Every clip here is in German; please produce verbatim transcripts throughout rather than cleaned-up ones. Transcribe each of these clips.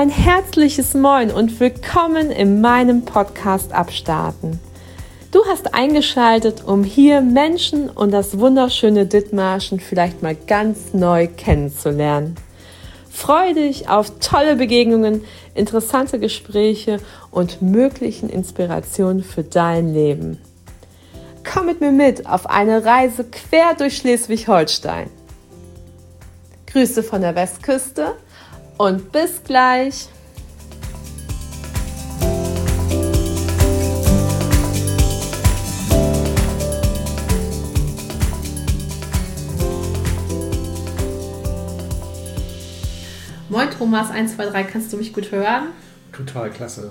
Ein herzliches Moin und willkommen in meinem Podcast Abstarten. Du hast eingeschaltet, um hier Menschen und das wunderschöne Dithmarschen vielleicht mal ganz neu kennenzulernen. Freue dich auf tolle Begegnungen, interessante Gespräche und möglichen Inspirationen für dein Leben. Komm mit mir mit auf eine Reise quer durch Schleswig-Holstein. Grüße von der Westküste und bis gleich. Moin Thomas, eins, zwei, drei, kannst du mich gut hören? Total klasse.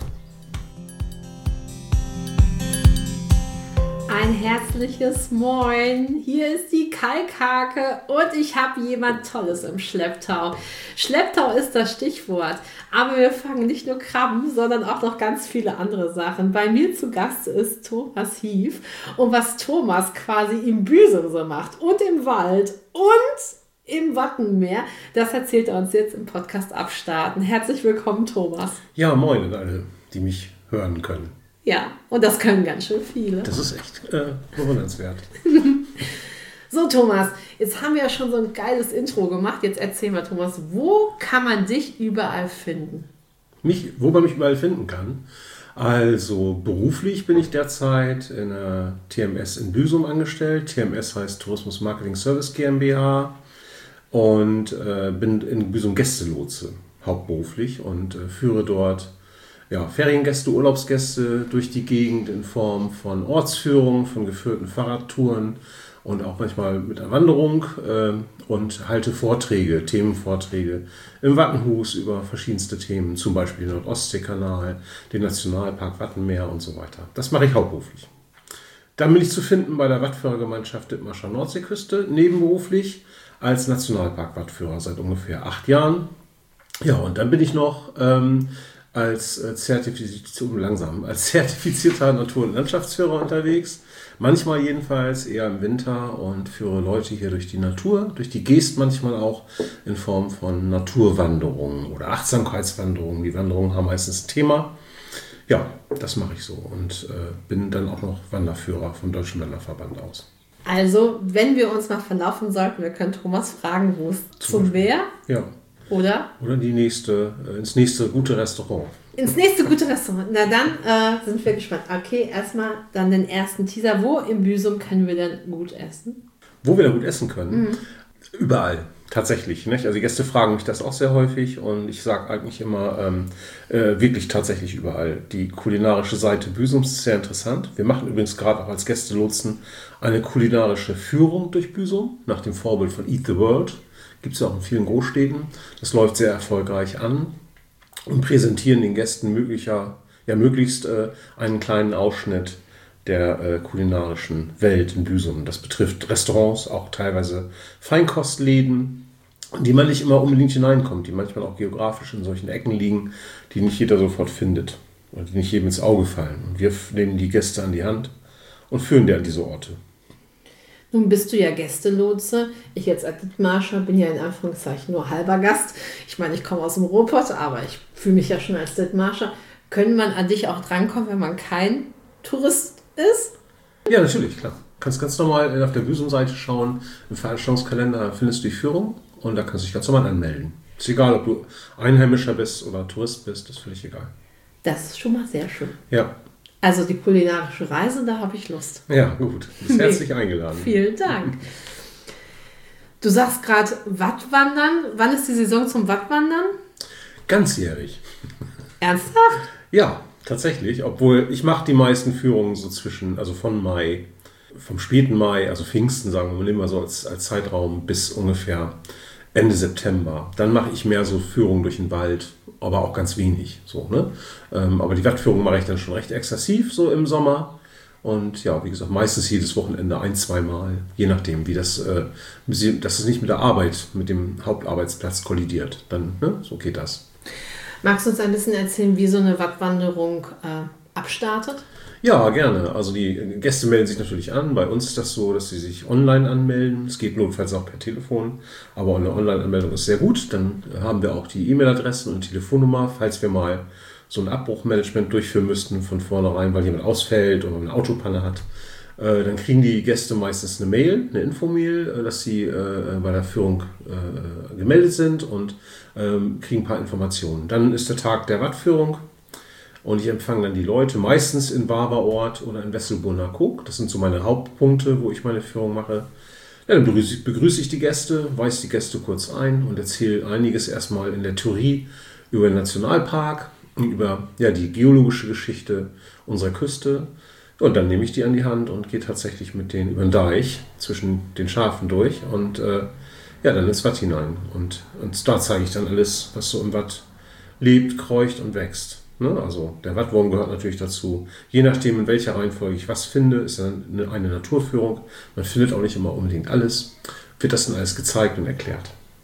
Ein herzliches Moin, hier ist die Kalkhake und ich habe jemand Tolles im Schlepptau. Schlepptau ist das Stichwort, aber wir fangen nicht nur Krabben, sondern auch noch ganz viele andere Sachen. Bei mir zu Gast ist Thomas Hief und was Thomas quasi im Büsum so macht und im Wald und im Wattenmeer, das erzählt er uns jetzt im Podcast Abstarten. Herzlich willkommen, Thomas. Ja, moin an alle, die mich hören können. Ja, und das können ganz schön viele. Das ist echt äh, bewundernswert. So, Thomas, jetzt haben wir ja schon so ein geiles Intro gemacht. Jetzt erzähl mal, Thomas, wo kann man dich überall finden? Mich, wo man mich überall finden kann? Also beruflich bin ich derzeit in der T M S in Büsum angestellt. T M S heißt Tourismus Marketing Service GmbH und äh, bin in Büsum Gästelotse hauptberuflich und äh, führe dort ja, Feriengäste, Urlaubsgäste durch die Gegend in Form von Ortsführungen, von geführten Fahrradtouren und auch manchmal mit einer Wanderung äh, und halte Vorträge, Themenvorträge im Wattenhus über verschiedenste Themen, zum Beispiel den Nordostseekanal, den Nationalpark Wattenmeer und so weiter. Das mache ich hauptberuflich. Dann bin ich zu finden bei der Wattführergemeinschaft Dithmarscher Nordseeküste, nebenberuflich als Nationalpark-Wattführer seit ungefähr acht Jahren. Ja, und dann bin ich noch ähm, als, Zertifiz- langsam, als zertifizierter Natur- und Landschaftsführer unterwegs. Manchmal jedenfalls eher im Winter und führe Leute hier durch die Natur, durch die Geest manchmal auch in Form von Naturwanderungen oder Achtsamkeitswanderungen. Die Wanderungen haben meistens ein Thema. Ja, das mache ich so und äh, bin dann auch noch Wanderführer vom Deutschen Wanderverband aus. Also, wenn wir uns mal verlaufen sollten, wir können Thomas fragen, wo es zum, zum Meer? Ja. Oder? Oder die nächste, äh, ins nächste gute Restaurant. Ins nächste gute Restaurant. Na dann äh, sind wir gespannt. Okay, erstmal dann den ersten Teaser. Wo im Büsum können wir denn gut essen? Wo wir da gut essen können? Mhm. Überall. Tatsächlich. Nicht? Also die Gäste fragen mich das auch sehr häufig und ich sage eigentlich immer, ähm, äh, wirklich tatsächlich überall. Die kulinarische Seite Büsums ist sehr interessant. Wir machen übrigens gerade auch als Gästelotsen eine kulinarische Führung durch Büsum, nach dem Vorbild von Eat the World. Gibt es ja auch in vielen Großstädten. Das läuft sehr erfolgreich an und präsentieren den Gästen möglicher, ja, möglichst äh, einen kleinen Ausschnitt der äh, kulinarischen Welt in Büsum. Das betrifft Restaurants, auch teilweise Feinkostläden, in die man nicht immer unbedingt hineinkommt, die manchmal auch geografisch in solchen Ecken liegen, die nicht jeder sofort findet oder die nicht jedem ins Auge fallen. Und wir nehmen die Gäste an die Hand und führen die an diese Orte. Nun bist du ja Gästelotse. Ich jetzt als Dithmarscher bin ja in Anführungszeichen nur halber Gast. Ich meine, ich komme aus dem Ruhrpott, aber ich fühle mich ja schon als Dithmarscher. Können man an dich auch drankommen, wenn man kein Tourist ist? Ja, natürlich, klar. Du kannst ganz normal auf der Büsum-Seite schauen, im Veranstaltungskalender findest du die Führung und da kannst du dich ganz normal anmelden. Ist egal, ob du Einheimischer bist oder Tourist bist, ist völlig egal. Das ist schon mal sehr schön. Ja. Also die kulinarische Reise, da habe ich Lust. Ja, gut. Du bist herzlich eingeladen. Vielen Dank. Du sagst gerade Wattwandern. Wann ist die Saison zum Wattwandern? Ganzjährig. Ernsthaft? Ja, tatsächlich. Obwohl ich mache die meisten Führungen so zwischen, also von Mai, vom späten Mai, also Pfingsten sagen wir mal so als, als Zeitraum bis ungefähr Ende September. Dann mache ich mehr so Führungen durch den Wald, aber auch ganz wenig. So, ne? Ähm, aber die Wattführung mache ich dann schon recht exzessiv so im Sommer. Und ja, wie gesagt, meistens jedes Wochenende ein-, zweimal, je nachdem, wie das, äh, dass es nicht mit der Arbeit, mit dem Hauptarbeitsplatz kollidiert. Dann, ne? So geht das. Magst du uns ein bisschen erzählen, wie so eine Wattwanderung äh, abstartet? Ja, gerne. Also die Gäste melden sich natürlich an. Bei uns ist das so, dass sie sich online anmelden. Es geht notfalls auch per Telefon, aber eine Online-Anmeldung ist sehr gut. Dann haben wir auch die E-Mail-Adressen und Telefonnummer, falls wir mal so ein Abbruchmanagement durchführen müssten von vornherein, weil jemand ausfällt oder eine Autopanne hat. Äh, dann kriegen die Gäste meistens eine Mail, eine Infomail, äh, dass sie äh, bei der Führung äh, gemeldet sind und ähm, kriegen ein paar Informationen. Dann ist der Tag der Wattführung. Und ich empfange dann die Leute, meistens in Barberort oder in Wesselburg-Kog. Das sind so meine Hauptpunkte, wo ich meine Führung mache. Ja, dann begrüße ich, begrüße ich die Gäste, weise die Gäste kurz ein und erzähle einiges erstmal in der Theorie über den Nationalpark, über ja, die geologische Geschichte unserer Küste. Und dann nehme ich die an die Hand und gehe tatsächlich mit denen über den Deich zwischen den Schafen durch und äh, ja, dann ins Watt hinein. Und, und da zeige ich dann alles, was so im Watt lebt, kreucht und wächst. Also der Wattwurm gehört natürlich dazu. Je nachdem, in welcher Reihenfolge ich was finde, ist dann eine Naturführung. Man findet auch nicht immer unbedingt alles. Wird das dann alles gezeigt und erklärt.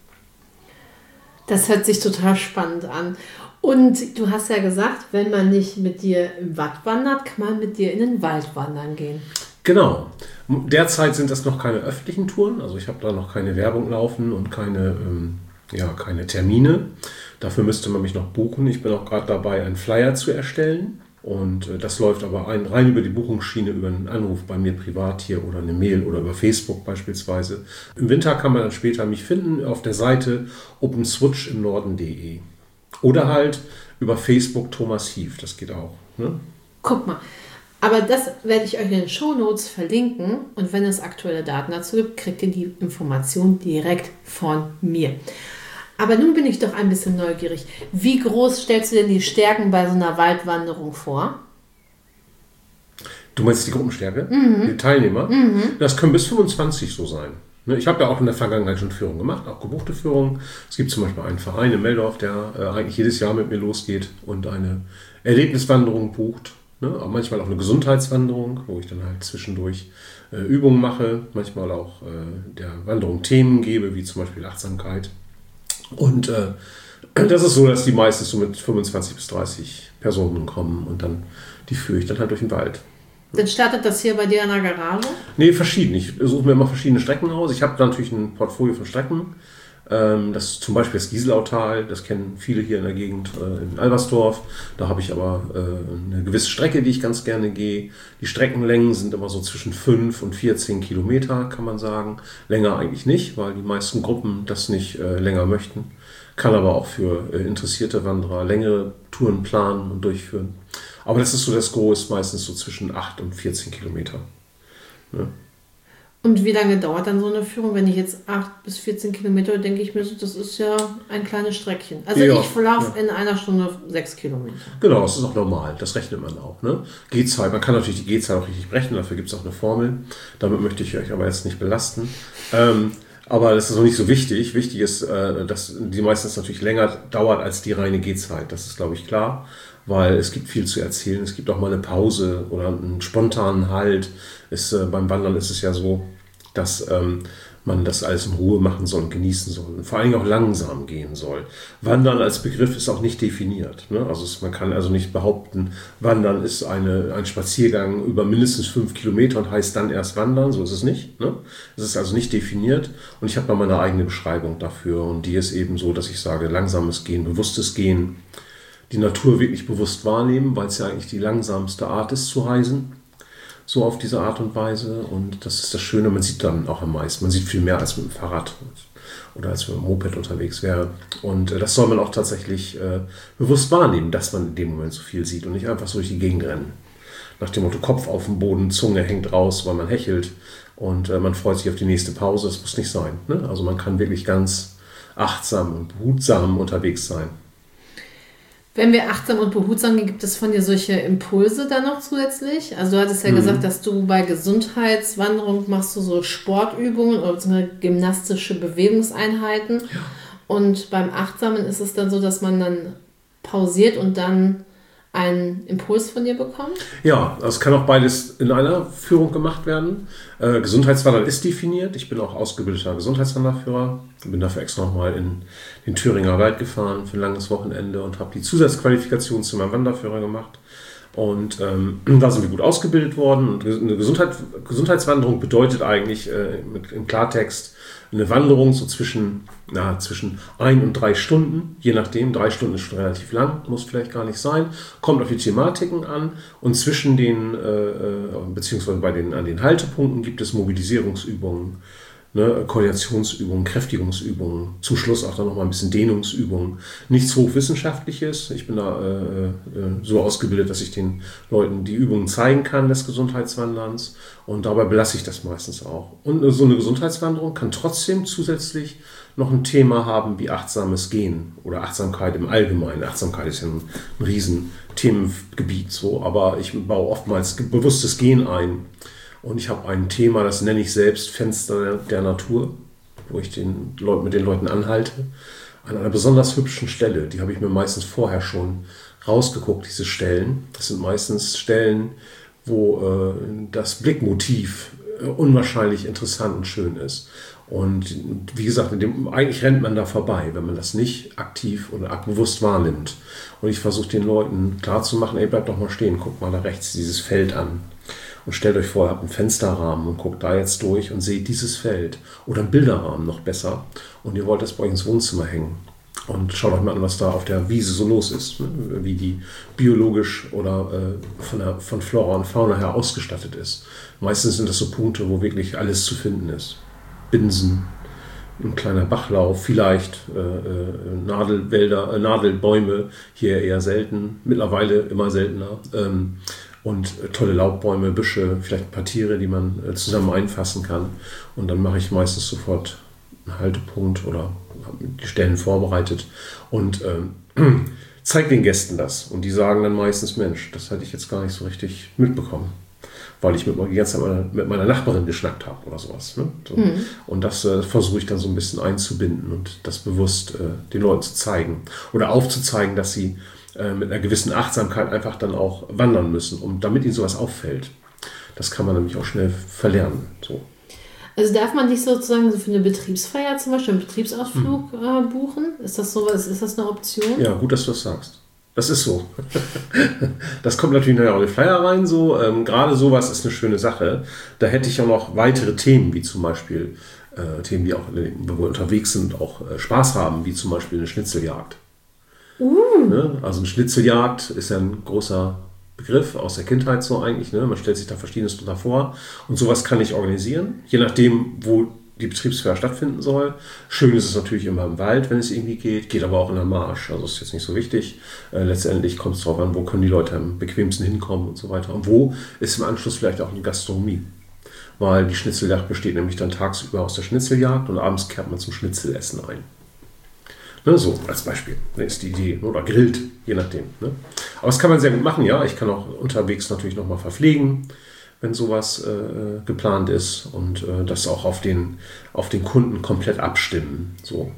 Das hört sich total spannend an. Und du hast ja gesagt, wenn man nicht mit dir im Watt wandert, kann man mit dir in den Wald wandern gehen. Genau. Derzeit sind das noch keine öffentlichen Touren. Also ich habe da noch keine Werbung laufen und keine, ähm, ja, keine Termine. Dafür müsste man mich noch buchen. Ich bin auch gerade dabei, einen Flyer zu erstellen. Und das läuft aber ein, rein über die Buchungsschiene, über einen Anruf bei mir privat hier oder eine Mail oder über Facebook beispielsweise. Im Winter kann man dann später mich finden auf der Seite openswitch im Norden punkt de. Oder halt über Facebook Thomas Hief. Das geht auch. Ne? Guck mal. Aber das werde ich euch in den Shownotes verlinken. Und wenn es aktuelle Daten dazu gibt, kriegt ihr die Information direkt von mir. Aber nun bin ich doch ein bisschen neugierig. Wie groß stellst du denn die Stärken bei so einer Waldwanderung vor? Du meinst die Gruppenstärke? Mhm. Die Teilnehmer? Mhm. Das können bis fünfundzwanzig so sein. Ich habe ja auch in der Vergangenheit schon Führungen gemacht, auch gebuchte Führungen. Es gibt zum Beispiel einen Verein in Meldorf, der äh, eigentlich jedes Jahr mit mir losgeht und eine Erlebniswanderung bucht. Ne? Aber manchmal auch eine Gesundheitswanderung, wo ich dann halt zwischendurch äh, Übungen mache. Manchmal auch äh, der Wanderung Themen gebe, wie zum Beispiel Achtsamkeit. Und äh, das ist so, dass die meistens so mit fünfundzwanzig bis dreißig Personen kommen und dann die führe ich dann halt durch den Wald. Dann startet das hier bei dir in der Garage? Nee, verschieden. Ich suche mir immer verschiedene Strecken aus. Ich habe natürlich ein Portfolio von Strecken. Ähm, das zum Beispiel das Gieselautal, das kennen viele hier in der Gegend, äh, in Albersdorf. Da habe ich aber äh, eine gewisse Strecke, die ich ganz gerne gehe. Die Streckenlängen sind immer so zwischen fünf und vierzehn Kilometer, kann man sagen. Länger eigentlich nicht, weil die meisten Gruppen das nicht äh, länger möchten. Kann aber auch für äh, interessierte Wanderer längere Touren planen und durchführen. Aber das ist so das Groß, meistens so zwischen acht und vierzehn Kilometer. Ja. Und wie lange dauert dann so eine Führung? Wenn ich jetzt acht bis vierzehn Kilometer, denke ich mir so, das ist ja ein kleines Streckchen. Also ja, ich laufe ja. in einer Stunde sechs Kilometer. Genau, das ist auch normal. Das rechnet man auch. Ne? Gehzeit, man kann natürlich die Gehzeit auch richtig berechnen. Dafür gibt es auch eine Formel. Damit möchte ich euch aber jetzt nicht belasten. Ähm, aber das ist noch nicht so wichtig. Wichtig ist, äh, dass die meistens natürlich länger dauert als die reine Gehzeit. Das ist, glaube ich, klar. Weil es gibt viel zu erzählen. Es gibt auch mal eine Pause oder einen spontanen Halt. Es, äh, beim Wandern ist es ja so, dass ähm, man das alles in Ruhe machen soll und genießen soll. Und vor allem auch langsam gehen soll. Wandern als Begriff ist auch nicht definiert. Ne? Also es, man kann also nicht behaupten, Wandern ist eine, ein Spaziergang über mindestens fünf Kilometer und heißt dann erst Wandern. So ist es nicht. Ne? Es ist also nicht definiert. Und ich habe da meine eigene Beschreibung dafür. Und die ist eben so, dass ich sage, langsames Gehen, bewusstes Gehen, die Natur wirklich bewusst wahrnehmen, weil es ja eigentlich die langsamste Art ist zu reisen. So auf diese Art und Weise. Und das ist das Schöne, man sieht dann auch am meisten. Man sieht viel mehr als mit dem Fahrrad oder als mit dem Moped unterwegs wäre. Und äh, das soll man auch tatsächlich äh, bewusst wahrnehmen, dass man in dem Moment so viel sieht und nicht einfach so durch die Gegend rennen. Nach dem Motto Kopf auf dem Boden, Zunge hängt raus, weil man hechelt und äh, man freut sich auf die nächste Pause. Das muss nicht sein. Ne? Also man kann wirklich ganz achtsam und behutsam unterwegs sein. Wenn wir achtsam und behutsam gehen, gibt es von dir solche Impulse dann noch zusätzlich? Also du hattest ja mhm. gesagt, dass du bei Gesundheitswanderung machst du so Sportübungen oder beziehungsweise gymnastische Bewegungseinheiten. Ja. Und beim Achtsamen ist es dann so, dass man dann pausiert und dann einen Impuls von dir bekommt? Ja, das kann auch beides in einer Führung gemacht werden. Äh, Gesundheitswandern ist definiert. Ich bin auch ausgebildeter Gesundheitswanderführer. Bin dafür extra nochmal in den Thüringer Wald gefahren für ein langes Wochenende und habe die Zusatzqualifikation zu meinem Wanderführer gemacht. Und ähm, da sind wir gut ausgebildet worden. Und eine Gesundheit, Gesundheitswanderung bedeutet eigentlich äh, mit, im Klartext eine Wanderung so zwischen, na, zwischen ein und drei Stunden, je nachdem. Drei Stunden ist schon relativ lang, muss vielleicht gar nicht sein. Kommt auf die Thematiken an. Und zwischen den, äh, beziehungsweise bei den, an den Haltepunkten gibt es Mobilisierungsübungen, ne, Koordinationsübungen, Kräftigungsübungen, zum Schluss auch dann noch mal ein bisschen Dehnungsübungen. Nichts Hochwissenschaftliches. Ich bin da äh, so ausgebildet, dass ich den Leuten die Übungen zeigen kann des Gesundheitswanderns und dabei belasse ich das meistens auch. Und so eine Gesundheitswanderung kann trotzdem zusätzlich noch ein Thema haben wie achtsames Gehen oder Achtsamkeit im Allgemeinen. Achtsamkeit ist ja ein, ein riesen Themengebiet, so, aber ich baue oftmals bewusstes Gehen ein. Und ich habe ein Thema, das nenne ich selbst Fenster der Natur, wo ich den Leuten, mit den Leuten anhalte, an einer besonders hübschen Stelle. Die habe ich mir meistens vorher schon rausgeguckt, diese Stellen. Das sind meistens Stellen, wo äh, das Blickmotiv äh, unwahrscheinlich interessant und schön ist. Und wie gesagt, in dem, eigentlich rennt man da vorbei, wenn man das nicht aktiv oder bewusst wahrnimmt. Und ich versuche den Leuten klarzumachen, ey, bleibt doch mal stehen, guckt mal da rechts dieses Feld an. Und stellt euch vor, ihr habt einen Fensterrahmen und guckt da jetzt durch und seht dieses Feld. Oder einen Bilderrahmen noch besser. Und ihr wollt das bei euch ins Wohnzimmer hängen. Und schaut euch mal an, was da auf der Wiese so los ist. Ne? Wie die biologisch oder äh, von, der, von Flora und Fauna her ausgestattet ist. Meistens sind das so Punkte, wo wirklich alles zu finden ist. Binsen, ein kleiner Bachlauf, vielleicht äh, äh, Nadelwälder, äh, Nadelbäume, hier eher selten. Mittlerweile immer seltener. Ähm, Und tolle Laubbäume, Büsche, vielleicht ein paar Tiere, die man zusammen einfassen kann. Und dann mache ich meistens sofort einen Haltepunkt oder habe die Stellen vorbereitet und ähm, zeige den Gästen das. Und die sagen dann meistens, Mensch, das hatte ich jetzt gar nicht so richtig mitbekommen, weil ich mit, die ganze Zeit mit meiner Nachbarin geschnackt habe oder sowas. Ne? So. Mhm. Und das äh, versuche ich dann so ein bisschen einzubinden und das bewusst äh, den Leuten zu zeigen oder aufzuzeigen, dass sie mit einer gewissen Achtsamkeit einfach dann auch wandern müssen, um, damit ihnen sowas auffällt. Das kann man nämlich auch schnell verlernen. So. Also darf man dich sozusagen so für eine Betriebsfeier zum Beispiel, einen Betriebsausflug hm. äh, buchen? Ist das sowas, ist das eine Option? Ja, gut, dass du das sagst. Das ist so. Das kommt natürlich nachher auch in den Flyer rein. So. Ähm, gerade sowas ist eine schöne Sache. Da hätte ich auch noch weitere Themen, wie zum Beispiel äh, Themen, die auch, wo wir unterwegs sind, auch äh, Spaß haben, wie zum Beispiel eine Schnitzeljagd. Uh. Ne? Also eine Schnitzeljagd ist ja ein großer Begriff aus der Kindheit so eigentlich. Ne? Man stellt sich da Verschiedenes drunter vor. Und sowas kann ich organisieren, je nachdem, wo die Betriebsfeier stattfinden soll. Schön ist es natürlich immer im Wald, wenn es irgendwie geht. Geht aber auch in der Marsch. Also ist jetzt nicht so wichtig. Äh, letztendlich kommt es darauf an, wo können die Leute am bequemsten hinkommen und so weiter. Und wo ist im Anschluss vielleicht auch eine Gastronomie. Weil die Schnitzeljagd besteht nämlich dann tagsüber aus der Schnitzeljagd und abends kehrt man zum Schnitzelessen ein. Ne, so als Beispiel, ne, ist die Idee. Oder grillt, je nachdem. Ne. Aber das kann man sehr gut machen, ja. Ich kann auch unterwegs natürlich nochmal verpflegen, wenn sowas äh, geplant ist. Und äh, das auch auf den, auf den Kunden komplett abstimmen. So.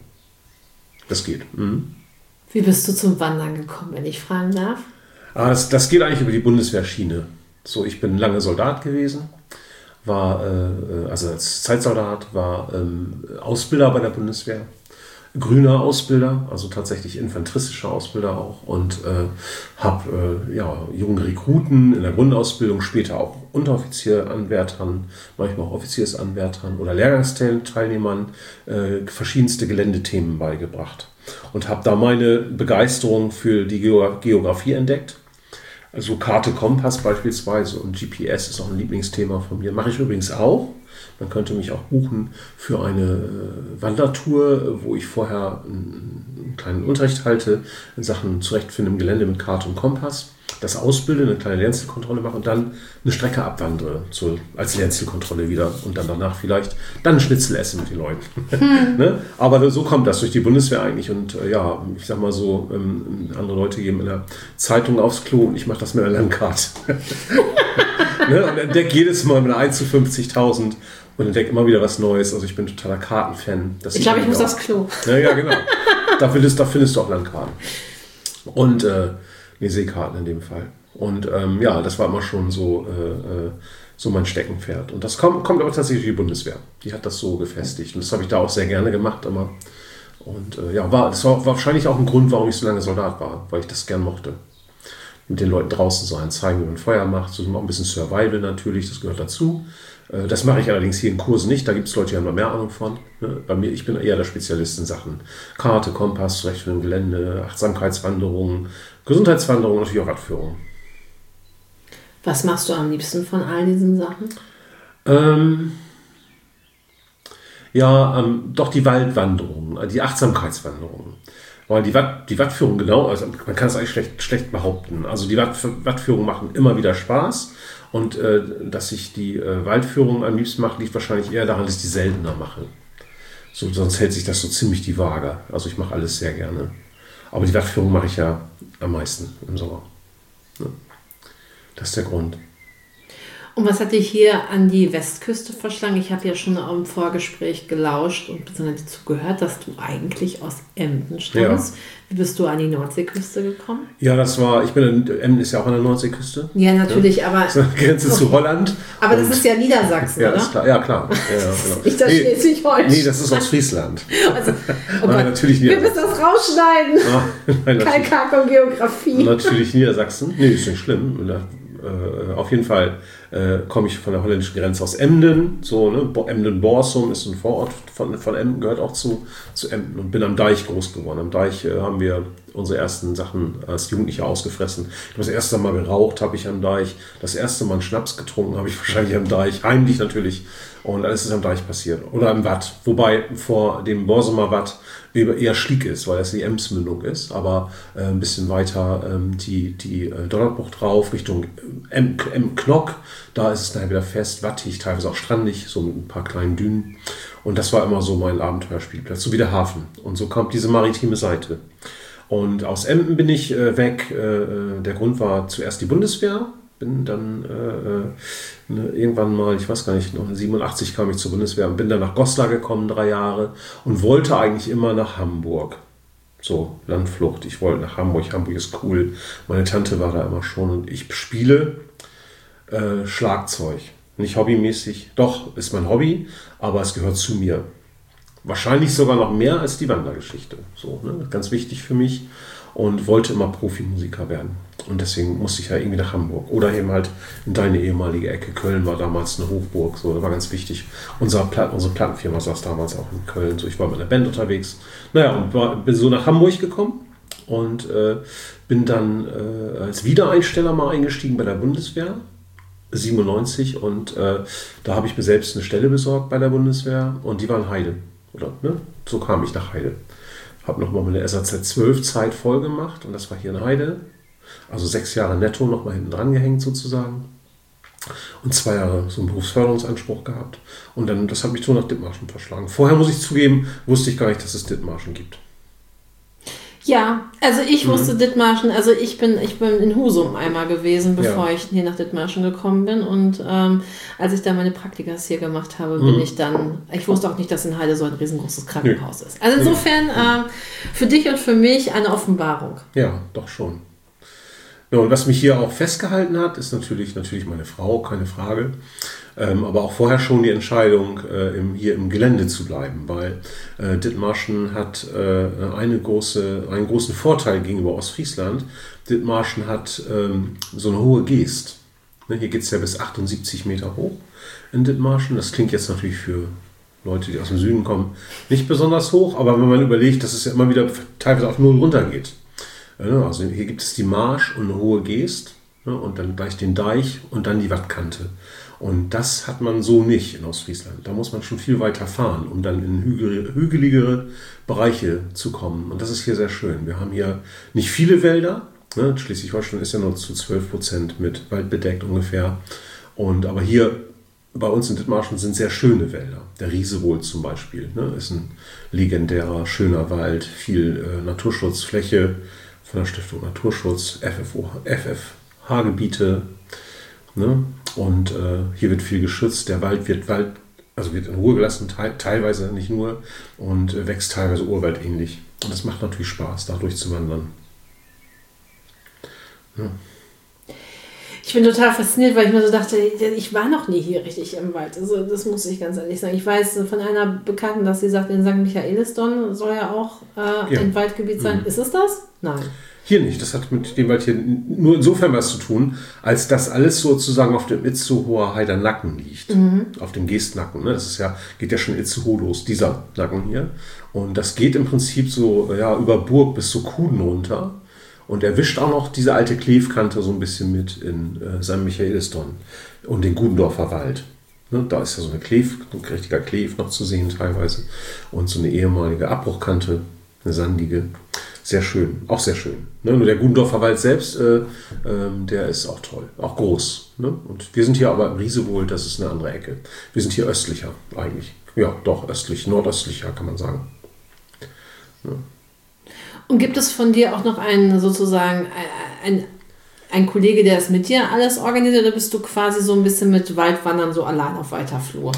Das geht. Mhm. Wie bist du zum Wandern gekommen, wenn ich fragen darf? Ah, das, das geht eigentlich über die Bundeswehrschiene. So, ich bin lange Soldat gewesen. War, äh, also als Zeitsoldat, war ähm, Ausbilder bei der Bundeswehr. Grüner Ausbilder, also tatsächlich infanteristischer Ausbilder auch und äh, habe äh, ja, junge Rekruten in der Grundausbildung, später auch Unteroffizieranwärtern, manchmal auch Offiziersanwärtern oder Lehrgangsteilnehmern äh, verschiedenste Geländethemen beigebracht und habe da meine Begeisterung für die Geografie entdeckt. Also Karte, Kompass beispielsweise und G P S ist auch ein Lieblingsthema von mir. Mache ich übrigens auch. Man könnte mich auch buchen für eine Wandertour, wo ich vorher einen kleinen Unterricht halte in Sachen Zurechtfinden im Gelände mit Karte und Kompass, das ausbilde, eine kleine Lernzielkontrolle mache und dann eine Strecke abwandere zur, als Lernzielkontrolle wieder und dann danach vielleicht dann ein Schnitzel essen mit den Leuten. Hm. Ne? Aber so kommt das durch die Bundeswehr eigentlich und äh, ja, ich sag mal so, ähm, andere Leute geben in der Zeitung aufs Klo und ich mache das mit einer Landkarte. Ne? Und entdecke jedes Mal mit einer eins zu fünfzigtausend und entdecke immer wieder was Neues. Also ich bin totaler Kartenfan. Das ich glaube, ich muss aufs Klo. Ja, ja genau. Da findest, da findest du auch Landkarten. Und äh, nee, Seekarten in dem Fall. Und ähm, ja, das war immer schon so, äh, so mein Steckenpferd. Und das kommt, kommt aber tatsächlich die Bundeswehr. Die hat das so gefestigt. Und das habe ich da auch sehr gerne gemacht immer. Und äh, ja, war, das war wahrscheinlich auch ein Grund, warum ich so lange Soldat war, weil ich das gern mochte. mit den Leuten draußen sein, zeigen, wie man Feuer macht, so auch ein bisschen Survival natürlich, das gehört dazu. Das mache ich allerdings hier in Kursen nicht, da gibt es Leute, die haben da mehr Ahnung von. Bei mir, ich bin eher der Spezialist in Sachen Karte, Kompass, Zurechtfinden, Gelände, Achtsamkeitswanderungen, Gesundheitswanderungen, natürlich auch Radführung. Was machst du am liebsten von all diesen Sachen? Ähm, ja, ähm, doch die Waldwanderungen, die Achtsamkeitswanderungen. Weil die, Watt, die Wattführung, genau, also man kann es eigentlich schlecht, schlecht behaupten. Also die Watt, Wattführungen machen immer wieder Spaß. Und äh, dass ich die äh, Waldführung am liebsten mache, liegt wahrscheinlich eher daran, dass ich die seltener mache. So, sonst hält sich das so ziemlich die Waage. Also ich mache alles sehr gerne. Aber die Wattführung mache ich ja am meisten im Sommer. Ja. Das ist der Grund. Und was hat dich hier an die Westküste verschlagen? Ich habe ja schon im Vorgespräch gelauscht und dazu gehört, dass du eigentlich aus Emden stammst. Ja. Wie bist du an die Nordseeküste gekommen? Ja, das war, ich bin, in, Emden ist ja auch an der Nordseeküste. Ja, natürlich, ja. aber... Grenze okay. zu Holland. Aber das ist ja Niedersachsen, ja, oder? Ist klar. Ja, klar. Ja, genau. Ich das nee, Schleswig-Holstein. Nee, das ist Ostfriesland. Also, oh Nein, natürlich wir müssen das rausschneiden. Ah, nein, Kalkak und Geografie. Natürlich Niedersachsen. Nee, ist nicht schlimm. Äh, auf jeden Fall äh, komme ich von der holländischen Grenze aus Emden, so, ne? Emden-Borsum ist ein Vorort von, von Emden, gehört auch zu, zu Emden und bin am Deich groß geworden. Am Deich äh, haben wir unsere ersten Sachen als Jugendliche ausgefressen. Ich habe das erste Mal geraucht, habe ich am Deich, das erste Mal einen Schnaps getrunken, habe ich wahrscheinlich am Deich, heimlich natürlich, und alles ist am Deich passiert. Oder am Watt, wobei vor dem Borsumer Watt eher Schlick ist, weil das die Emsmündung ist, aber äh, ein bisschen weiter ähm, die, die äh, Donnerbucht drauf, Richtung Em-Knock, da ist es nachher wieder fest, wattig, teilweise auch strandig, so mit ein paar kleinen Dünen. Und das war immer so mein Abenteuerspielplatz, so wie der Hafen. Und so kam diese maritime Seite. Und aus Emden bin ich äh, weg. Äh, der Grund war zuerst die Bundeswehr. Bin dann äh, ne, irgendwann mal, ich weiß gar nicht, siebenundachtzig kam ich zur Bundeswehr und bin dann nach Goslar gekommen, drei Jahre. Und wollte eigentlich immer nach Hamburg. So, Landflucht. Ich wollte nach Hamburg. Hamburg ist cool. Meine Tante war da immer schon. Und ich spiele äh, Schlagzeug. Nicht hobbymäßig. Doch, ist mein Hobby, aber es gehört zu mir. Wahrscheinlich sogar noch mehr als die Wandergeschichte. So, ne? Ganz wichtig für mich. Und wollte immer Profimusiker werden. Und deswegen musste ich ja irgendwie nach Hamburg. Oder eben halt in deine ehemalige Ecke. Köln war damals eine Hochburg. So, das war ganz wichtig. Unser Platt, unsere Plattenfirma saß damals auch in Köln. So, ich war mit einer Band unterwegs. Naja, und war, bin so nach Hamburg gekommen. Und äh, bin dann äh, als Wiedereinsteller mal eingestiegen bei der Bundeswehr. siebenundneunzig. Und äh, da habe ich mir selbst eine Stelle besorgt bei der Bundeswehr. Und die war in Heide. Oder, ne? So kam ich nach Heide. Habe nochmal meine S A Z zwölf Zeit voll gemacht und das war hier in Heide. Also sechs Jahre netto nochmal hinten dran gehängt sozusagen. Und zwei Jahre so einen Berufsförderungsanspruch gehabt. Und dann, das hat mich so nach Dithmarschen verschlagen. Vorher, muss ich zugeben, wusste ich gar nicht, dass es Dithmarschen gibt. Ja, also ich Mhm. wusste Dithmarschen, also ich bin, ich bin in Husum einmal gewesen, bevor Ja. ich hier nach Dithmarschen gekommen bin. Und ähm, als ich da meine Praktikas hier gemacht habe, bin Mhm. ich dann, ich wusste auch nicht, dass in Heide so ein riesengroßes Krankenhaus ist. Also insofern äh, für dich und für mich eine Offenbarung. Ja, doch schon. Ja, und was mich hier auch festgehalten hat, ist natürlich, natürlich meine Frau, keine Frage. Ähm, aber auch vorher schon die Entscheidung, äh, im, hier im Gelände zu bleiben, weil äh, Dithmarschen hat äh, eine große, einen großen Vorteil gegenüber Ostfriesland. Dithmarschen hat ähm, so eine hohe Geest. Ne, hier geht es ja bis achtundsiebzig Meter hoch in Dithmarschen. Das klingt jetzt natürlich für Leute, die aus dem Süden kommen, nicht besonders hoch, aber wenn man überlegt, dass es ja immer wieder teilweise auf Null runtergeht. Also hier gibt es die Marsch und eine hohe Geest, ne, und dann gleich den Deich und dann die Wattkante. Und das hat man so nicht in Ostfriesland. Da muss man schon viel weiter fahren, um dann in hügel, hügeligere Bereiche zu kommen. Und das ist hier sehr schön. Wir haben hier nicht viele Wälder. Ne? Schleswig-Holstein ist ja nur zu zwölf Prozent mit Wald bedeckt ungefähr. Und, aber hier bei uns in Dithmarschen sind sehr schöne Wälder. Der Riesewohl zum Beispiel, ne, ist ein legendärer, schöner Wald. Viel äh, Naturschutzfläche von der Stiftung Naturschutz, F F H-Gebiete. Ne? Und äh, hier wird viel geschützt. Der Wald wird, Wald, also wird in Ruhe gelassen, te- teilweise nicht nur, und äh, wächst teilweise urwaldähnlich. Und das macht natürlich Spaß, da durchzuwandern. Ja. Ich bin total fasziniert, weil ich mir so dachte, ich war noch nie hier richtig im Wald. Also das muss ich ganz ehrlich sagen. Ich weiß von einer Bekannten, dass sie sagt, in Sankt Michaelisdonn soll ja auch äh, Ja. ein Waldgebiet sein. Mhm. Ist es das? Nein. Hier nicht. Das hat mit dem Wald hier nur insofern was zu tun, als dass alles sozusagen auf dem Itzehoer Heider Nacken liegt. Mhm. Auf dem Geestnacken. Ne? Das ist ja, geht ja schon Itzehoe los, dieser Nacken hier. Und das geht im Prinzip so ja, über Burg bis zu Kuden runter. Und er wischt auch noch diese alte Klevkante so ein bisschen mit in äh, Sankt Michaelisdonn und den Gudendorfer Wald. Ne? Da ist ja so eine Klev, ein richtiger Klev noch zu sehen teilweise. Und so eine ehemalige Abbruchkante, eine sandige. Sehr schön, auch sehr schön. Ne? Nur der Gudendorfer Wald selbst, äh, äh, der ist auch toll, auch groß. Ne? Und wir sind hier aber im Riesewohl, das ist eine andere Ecke. Wir sind hier östlicher eigentlich. Ja, doch, östlich, nordöstlicher kann man sagen. Ja. Und gibt es von dir auch noch einen sozusagen, ein, ein, ein Kollege, der das mit dir alles organisiert, oder bist du quasi so ein bisschen mit Waldwandern so allein auf weiter Flur?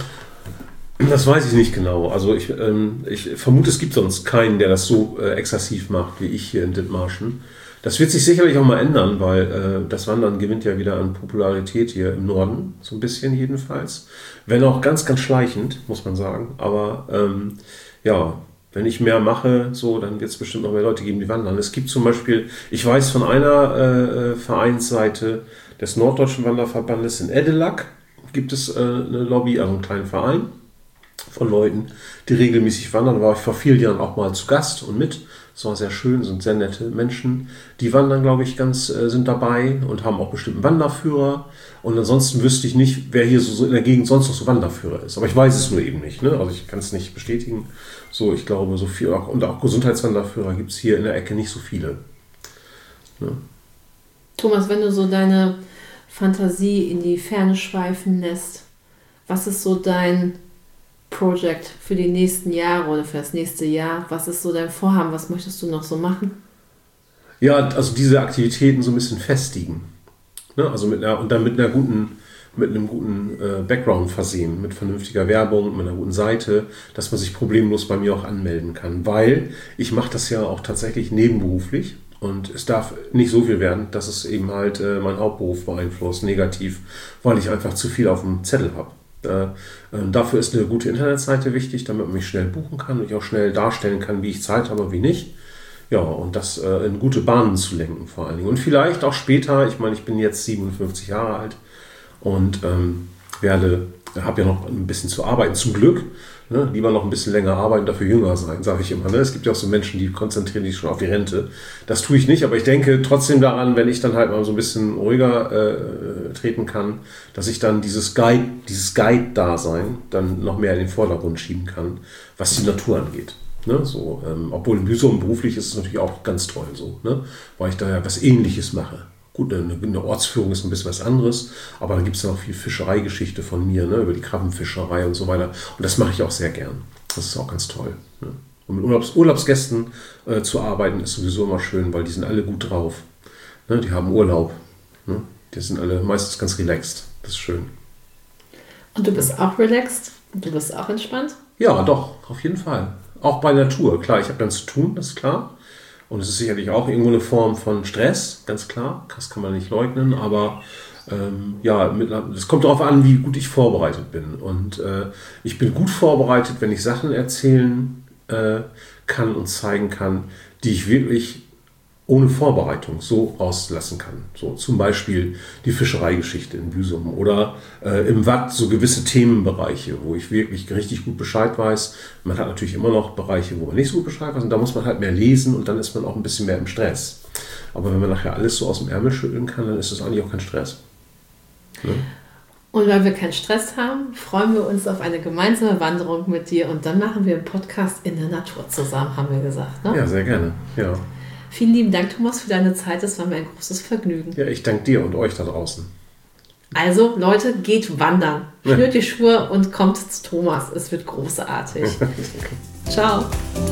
Das weiß ich nicht genau. Also ich, ähm, ich vermute, es gibt sonst keinen, der das so äh, exzessiv macht wie ich hier in Dithmarschen. Das wird sich sicherlich auch mal ändern, weil äh, das Wandern gewinnt ja wieder an Popularität hier im Norden, so ein bisschen jedenfalls. Wenn auch ganz, ganz schleichend, muss man sagen. Aber ähm, ja, wenn ich mehr mache, so, dann wird es bestimmt noch mehr Leute geben, die wandern. Es gibt zum Beispiel, ich weiß von einer äh, Vereinsseite des Norddeutschen Wanderverbandes in Edelack, gibt es äh, eine Lobby, also einen kleinen Verein von Leuten, die regelmäßig wandern. Da war ich vor vielen Jahren auch mal zu Gast und mit. Das war sehr schön, sind sehr nette Menschen. Die wandern, glaube ich, ganz, äh, sind dabei und haben auch bestimmt einen Wanderführer. Und ansonsten wüsste ich nicht, wer hier so, so in der Gegend sonst noch so Wanderführer ist. Aber ich weiß es nur eben nicht. Ne? Also ich kann es nicht bestätigen. So, ich glaube, so viel, auch, und auch Gesundheitswanderführer gibt es hier in der Ecke nicht so viele. Ne? Thomas, wenn du so deine Fantasie in die Ferne schweifen lässt, was ist so dein Project für die nächsten Jahre oder für das nächste Jahr? Was ist so dein Vorhaben? Was möchtest du noch so machen? Ja, also diese Aktivitäten so ein bisschen festigen. Ne? Also mit einer, und dann mit einer guten, mit einem guten äh, Background versehen, mit vernünftiger Werbung, mit einer guten Seite, dass man sich problemlos bei mir auch anmelden kann. Weil ich mache das ja auch tatsächlich nebenberuflich und es darf nicht so viel werden, dass es eben halt äh, meinen Hauptberuf beeinflusst, negativ, weil ich einfach zu viel auf dem Zettel habe. Äh, dafür ist eine gute Internetseite wichtig, damit man mich schnell buchen kann und ich auch schnell darstellen kann, wie ich Zeit habe, wie nicht. Ja, und das äh, in gute Bahnen zu lenken vor allen Dingen. Und vielleicht auch später, ich meine, ich bin jetzt siebenundfünfzig Jahre alt und ähm, werde, habe ja noch ein bisschen zu arbeiten, zum Glück. Ne? Lieber noch ein bisschen länger arbeiten, dafür jünger sein, sage ich immer. Ne? Es gibt ja auch so Menschen, die konzentrieren sich schon auf die Rente. Das tue ich nicht, aber ich denke trotzdem daran, wenn ich dann halt mal so ein bisschen ruhiger äh, treten kann, dass ich dann dieses Guide, dieses Guide-Dasein dann noch mehr in den Vordergrund schieben kann, was die Natur angeht. Ne? So, ähm, obwohl in Büsum beruflich ist es natürlich auch ganz toll so, ne? Weil ich da ja was Ähnliches mache. Gut, eine, eine Ortsführung ist ein bisschen was anderes, aber da gibt es ja noch viel Fischereigeschichte von mir, ne, über die Krabbenfischerei und so weiter. Und das mache ich auch sehr gern. Das ist auch ganz toll. Ne? Und mit Urlaubs, Urlaubsgästen äh, zu arbeiten ist sowieso immer schön, weil die sind alle gut drauf. Ne? Die haben Urlaub. Ne? Die sind alle meistens ganz relaxed. Das ist schön. Und du bist auch relaxed? Und du bist auch entspannt? Ja, doch, auf jeden Fall. Auch bei Natur. Klar, ich habe dann zu tun, das ist klar. Und es ist sicherlich auch irgendwo eine Form von Stress, ganz klar. Das kann man nicht leugnen. Aber ähm, ja, es kommt darauf an, wie gut ich vorbereitet bin. Und äh, ich bin gut vorbereitet, wenn ich Sachen erzählen äh, kann und zeigen kann, die ich wirklich ohne Vorbereitung so rauslassen kann. So zum Beispiel die Fischereigeschichte in Büsum oder äh, im Watt so gewisse Themenbereiche, wo ich wirklich richtig gut Bescheid weiß. Man hat natürlich immer noch Bereiche, wo man nicht so gut Bescheid weiß und da muss man halt mehr lesen und dann ist man auch ein bisschen mehr im Stress. Aber wenn man nachher alles so aus dem Ärmel schütteln kann, dann ist das eigentlich auch kein Stress. Ne? Und weil wir keinen Stress haben, freuen wir uns auf eine gemeinsame Wanderung mit dir und dann machen wir einen Podcast in der Natur zusammen, haben wir gesagt. Ne? Ja, sehr gerne. Ja. Vielen lieben Dank, Thomas, für deine Zeit. Das war mir ein großes Vergnügen. Ja, ich danke dir und euch da draußen. Also, Leute, geht wandern. Schnürt die Schuhe und kommt zu Thomas. Es wird großartig. Ciao.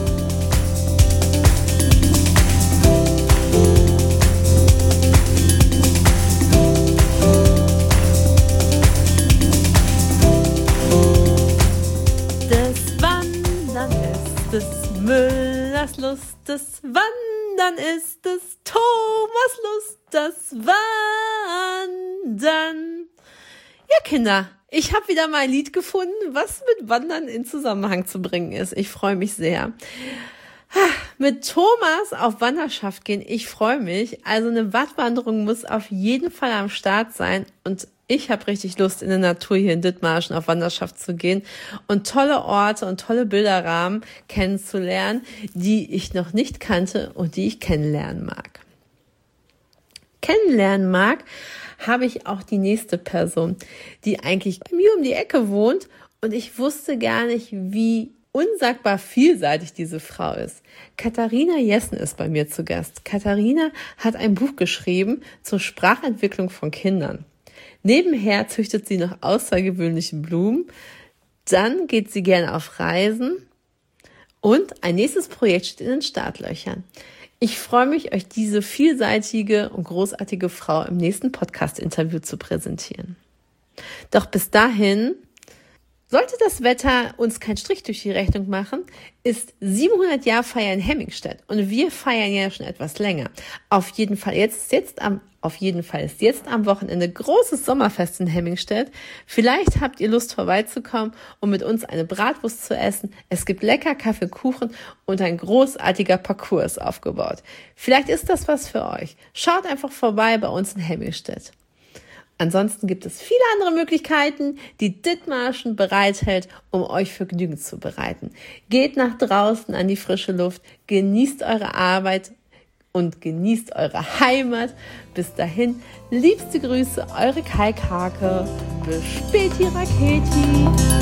Das Wandern ist des Müllers Lust, das Wandern ist des Thomas Lust, das Wandern. Ja, Kinder, ich habe wieder mal ein Lied gefunden, was mit Wandern in Zusammenhang zu bringen ist. Ich freue mich sehr. Mit Thomas auf Wanderschaft gehen, ich freue mich. Also eine Wattwanderung muss auf jeden Fall am Start sein und ich habe richtig Lust, in der Natur hier in Dithmarschen auf Wanderschaft zu gehen und tolle Orte und tolle Bilderrahmen kennenzulernen, die ich noch nicht kannte und die ich kennenlernen mag. Kennenlernen mag, habe ich auch die nächste Person, die eigentlich bei mir um die Ecke wohnt und ich wusste gar nicht, wie unsagbar vielseitig diese Frau ist. Katharina Jessen ist bei mir zu Gast. Katharina hat ein Buch geschrieben zur Sprachentwicklung von Kindern. Nebenher züchtet sie noch außergewöhnliche Blumen. Dann geht sie gerne auf Reisen. Und ein nächstes Projekt steht in den Startlöchern. Ich freue mich, euch diese vielseitige und großartige Frau im nächsten Podcast-Interview zu präsentieren. Doch bis dahin, sollte das Wetter uns keinen Strich durch die Rechnung machen, ist siebenhundert Jahre Feier in Hemmingstedt und wir feiern ja schon etwas länger. Auf jeden Fall jetzt, jetzt am, auf jeden Fall ist jetzt am Wochenende großes Sommerfest in Hemmingstedt. Vielleicht habt ihr Lust vorbeizukommen, um mit uns eine Bratwurst zu essen. Es gibt lecker Kaffee, Kuchen und ein großartiger Parcours ist aufgebaut. Vielleicht ist das was für euch. Schaut einfach vorbei bei uns in Hemmingstedt. Ansonsten gibt es viele andere Möglichkeiten, die Dithmarschen bereithält, um euch Vergnügen zu bereiten. Geht nach draußen an die frische Luft, genießt eure Arbeit und genießt eure Heimat. Bis dahin, liebste Grüße, eure Kai Karke. Bis späti, Raketi.